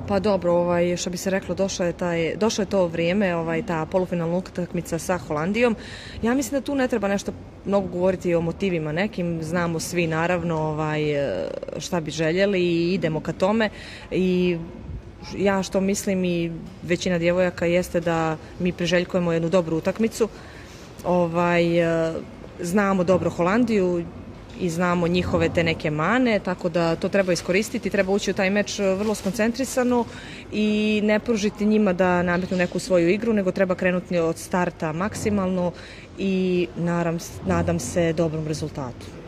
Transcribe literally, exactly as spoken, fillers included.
Pa dobro, ovaj, što bi se reklo, došlo je, taj, došlo je to vrijeme, ovaj, ta polufinalna utakmica sa Holandijom. Ja mislim da tu ne treba nešto mnogo govoriti o motivima nekim, znamo svi naravno ovaj, šta bi željeli i idemo ka tome. I ja što mislim i većina djevojaka jeste da mi priželjkujemo jednu dobru utakmicu. Ovaj, znamo dobro Holandiju i znamo njihove te neke mane, tako da to treba iskoristiti, treba ući u taj meč vrlo skoncentrisano i ne pružiti njima da nametnu neku svoju igru, nego treba krenuti od starta maksimalno i nadam, nadam se dobrom rezultatu.